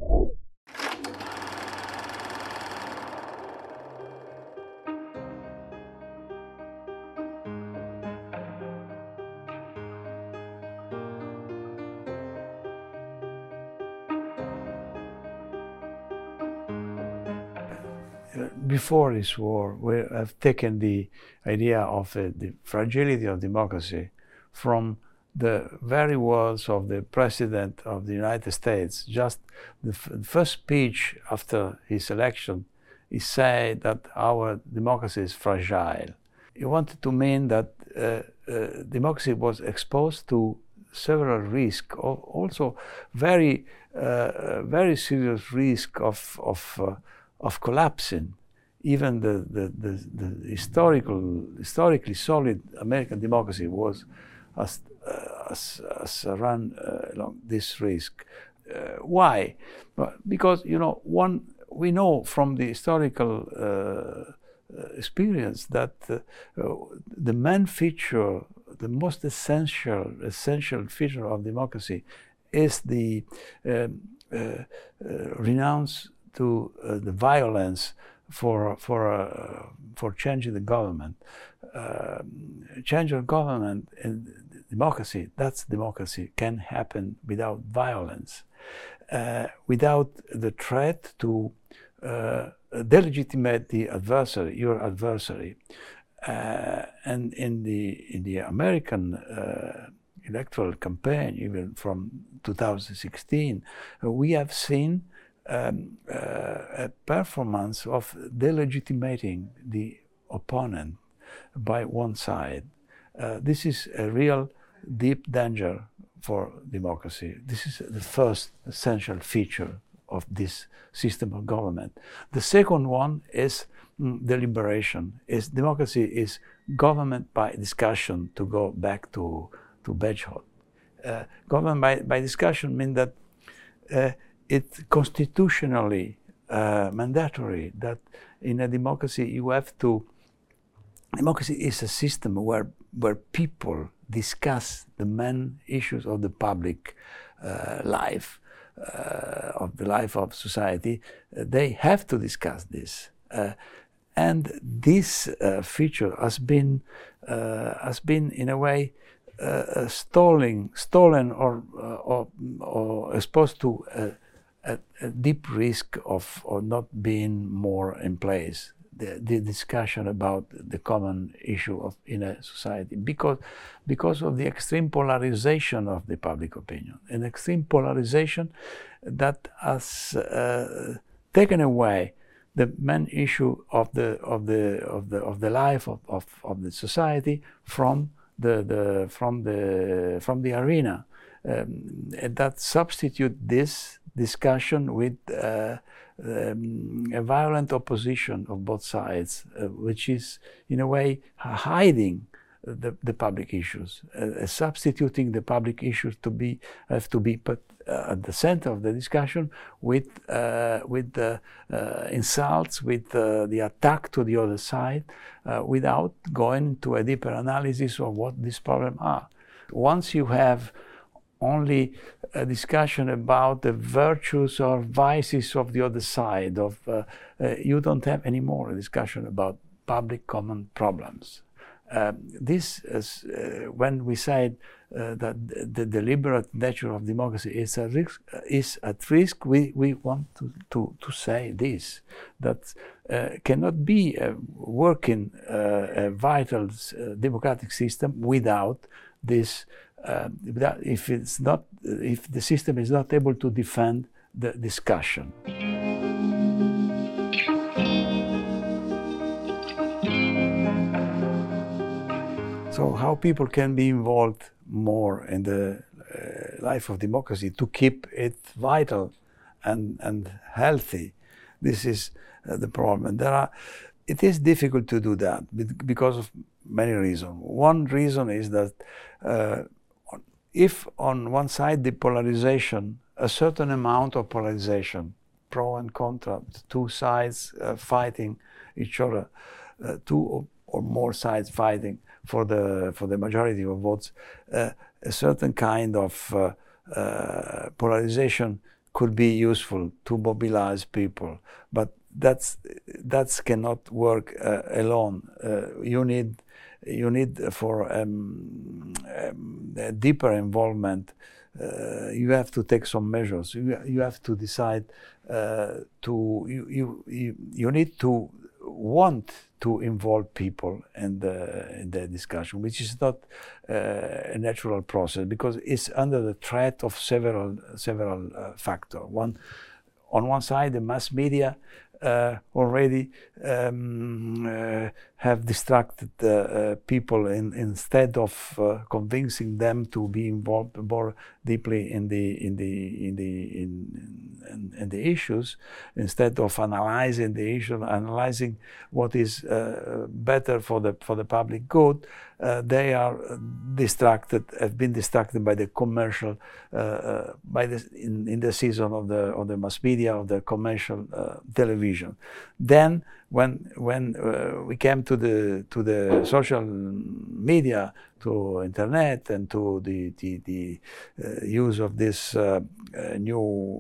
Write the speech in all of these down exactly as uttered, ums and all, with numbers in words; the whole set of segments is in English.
Before this war, we have taken the idea of uh, the fragility of democracy from the very words of the President of the United States. Just the f first speech after his election, he said that our democracy is fragile. He wanted to mean that uh, uh, democracy was exposed to several risks, also very, uh, very serious risk of, of, uh, of collapsing. Even the, the, the, the historical, historically solid American democracy was as, uh, as, as run uh, along this risk. Uh, why? Well, because, you know, one, we know from the historical uh, experience that uh, the main feature, the most essential, essential feature of democracy is the um, uh, uh, renounce to uh, the violence for for uh, for changing the government. Uh, change of government in democracy, that's democracy, can happen without violence, uh, without the threat to uh, delegitimate the adversary, your adversary. Uh, and in the in the American uh, electoral campaign, even from two thousand sixteen, uh, we have seen Um, uh, a performance of delegitimating the opponent by one side. Uh, this is a real deep danger for democracy. This is the first essential feature of this system of government. The second one is mm, deliberation. Is democracy is government by discussion, to go back to, to Bagehot. Uh, government by, by discussion means that uh, it's constitutionally uh, mandatory that in a democracy you have to, democracy is a system where, where people discuss the main issues of the public uh, life, uh, of the life of society. Uh, they have to discuss this. Uh, and this uh, feature has been, uh, has been in a way uh, stalling, stolen or, uh, or, or exposed to uh, A, a deep risk of, of not being more in place, the, the discussion about the common issue of in a society, because, because of the extreme polarization of the public opinion, an extreme polarization that has uh, taken away the main issue of the of the of the of the life of, of, of the society from the, the from the from the arena, um, and that substitute this discussion with uh, um, a violent opposition of both sides, uh, which is in a way hiding the, the public issues, uh, substituting the public issues to be have to be put uh, at the center of the discussion with uh, with the uh, insults, with uh, the attack to the other side, uh, without going to a deeper analysis of what these problems are. Once you have only a discussion about the virtues or vices of the other side, of uh, uh, you don't have any more a discussion about public common problems. Uh, this is uh, when we said uh, that the deliberate nature of democracy is a risk, uh, is at risk. We we want to to, to say this, that uh, cannot be a working, uh, a vital uh, democratic system without this. Uh, that if it's not, if the system is not able to defend the discussion. So how people can be involved more in the uh, life of democracy to keep it vital and, and healthy, this is uh, the problem. There are, it is difficult to do that because of many reasons. One reason is that uh, if on one side the polarization, a certain amount of polarization, pro and contra, two sides uh, fighting each other, uh, two or, or more sides fighting for the for the majority of votes, uh, a certain kind of uh, uh, polarization could be useful to mobilize people, but that's that cannot work uh, alone. Uh, you need you need for um, um, a deeper involvement. Uh, you have to take some measures. You you have to decide uh, to you, you you you need to want to involve people in the in the discussion, which is not uh, a natural process because it's under the threat of several several uh, factors. One, on one side, the mass media uh, already um, uh, have distracted uh, uh, people in, instead of uh, convincing them to be involved more deeply in the in the in the in, in, in the issues, instead of analyzing the issue, analyzing what is uh, better for the for the public good. Uh, they are distracted, have been distracted by the commercial, uh, uh, by the in, in the season of the of the mass media, of the commercial uh, television. Then, when when uh, we came to the to the social media, to internet, and to the the, the uh, use of this uh, uh, new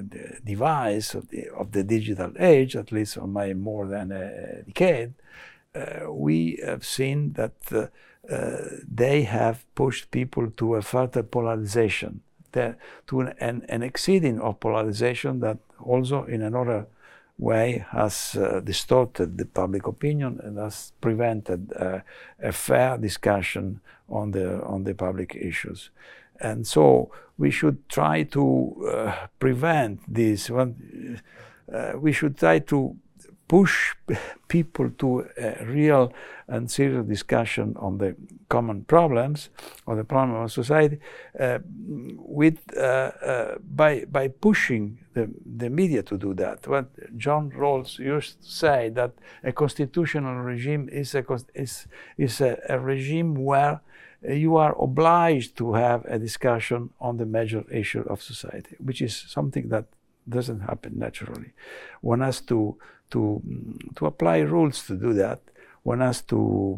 device of the of the digital age, at least on my more than a decade, uh, we have seen that. Uh, Uh, they have pushed people to a further polarization, the, to an, an, an exceeding of polarization that also in another way has uh, distorted the public opinion and has prevented uh, a fair discussion on the on the public issues. And so we should try to uh, prevent this. One, uh, we should try to push people to a real and serious discussion on the common problems, or the problem of society, uh, with uh, uh, by by pushing the, the media to do that. What John Rawls used to say, that a constitutional regime is a is is a, a regime where you are obliged to have a discussion on the major issue of society, which is something that doesn't happen naturally. One has to to to apply rules to do that. One has to,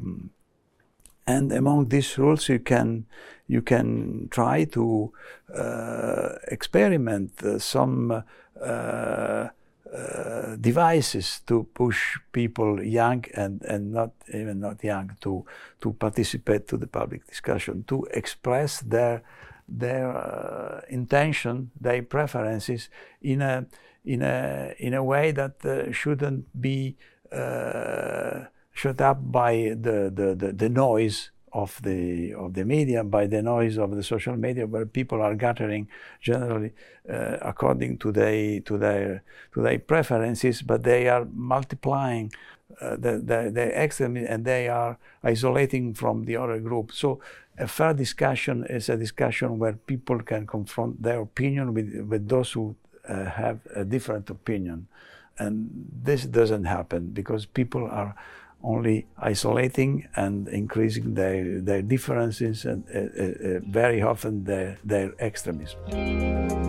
and among these rules, you can you can try to uh, experiment uh, some uh, uh, devices to push people, young and and not even not young, to to participate to the public discussion, to express their their uh, intention, their preferences in a in a in a way that uh, shouldn't be uh, shut up by the, the, the, the noise of the of the media, by the noise of the social media, where people are gathering generally uh, according to their to their to their preferences, but they are multiplying uh, the, the the extremism, and they are isolating from the other group. So a fair discussion is a discussion where people can confront their opinion with with those who uh, have a different opinion, and this doesn't happen because people are only isolating and increasing their, their differences and uh, uh, very often their, their extremism.